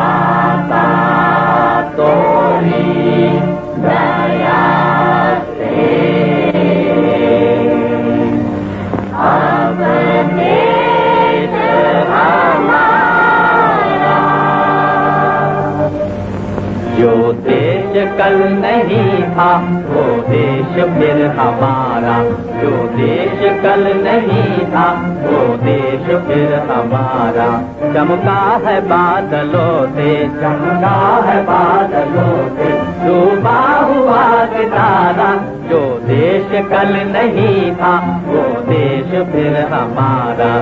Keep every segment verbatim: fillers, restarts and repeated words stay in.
माता तोरी दया से अब देश हमारा, जो देश कल नहीं था वो देश फिर हमारा, जो देश कल नहीं था वो देश फिर हमारा। चमका है बादलों से, चमका है बादलों से, डूबा हुआ सितारा, जो देश कल नहीं था वो देश फिर हमारा।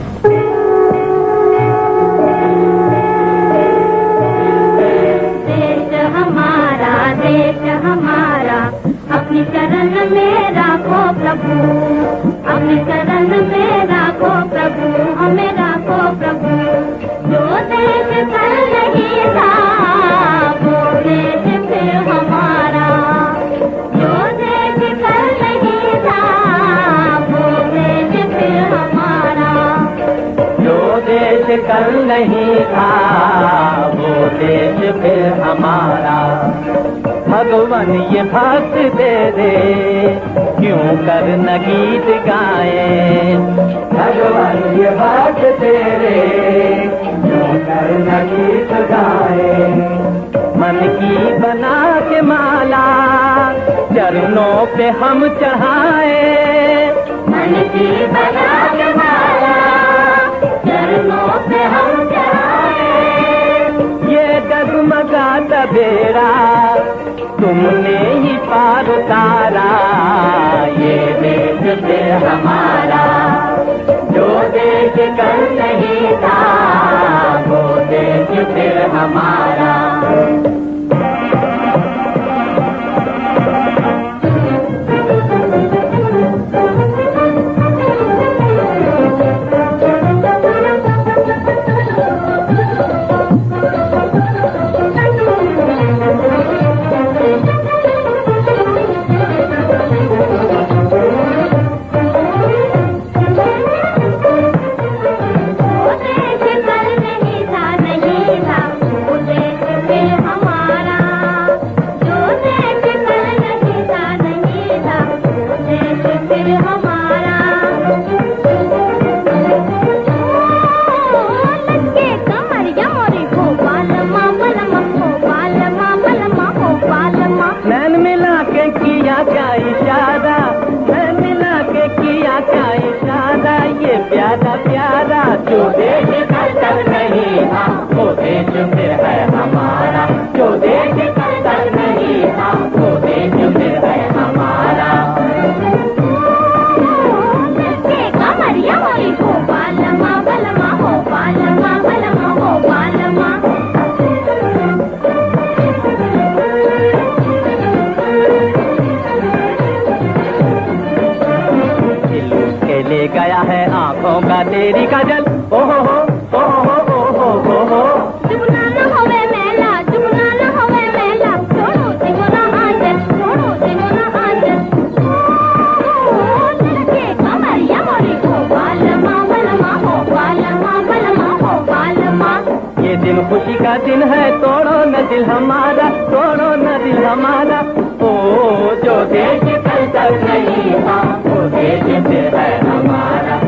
देश हमारा, देश हमारा, अपनी शरण में राखो प्रभु, अपनी शरण में राखो प्रभु, हमें राखो प्रभु। जो देश कल नहीं था वो देश फिर हमारा, जो देश कल नहीं था वो देश फिर हमारा, जो देश कल नहीं था वो देश फिर हमारा। भगवान ये भक्त दे दे क्यों कर न गीत गाए, भगवान ये भक्त दे दे क्यों कर न गीत गाए। मन की बना के माला चरणों पे हम चढ़ाए, मन की बना के माला चरणों पे हम चढ़ाए। ये डगमगाता बेड़ा तुमने ही पार उतारा, ये देश फिर हमारा, जो देश कल नहीं था वो देश फिर हमारा। प्यारा प्यारा जो देश कल तक नहीं था वो देश फिर है हमारा, जो देश कल तक नहीं था वो देश फिर है हमारा। कमरिया मोरी हो बालमा बलमा हो बालमा बलमा हो बालमा। ले गया है आँखों का तेरी काजल, ओ हो हो ओ हो हो ओ हो हो। चुपना न होवे मेला, चुपना न होवे मेला, छोड़ो तिगोना आंचल, छोड़ो तिगोना आंचल। लगे कमरिया मोरी हो बालमा बलमा हो बालमा बलमा हो बालमा। ये दिन खुशी का दिन है, तोड़ो न दिल हमारा, तोड़ो न दिल हमारा। ओ जो देश कल तक नहीं था वो देश फिर है हमारा।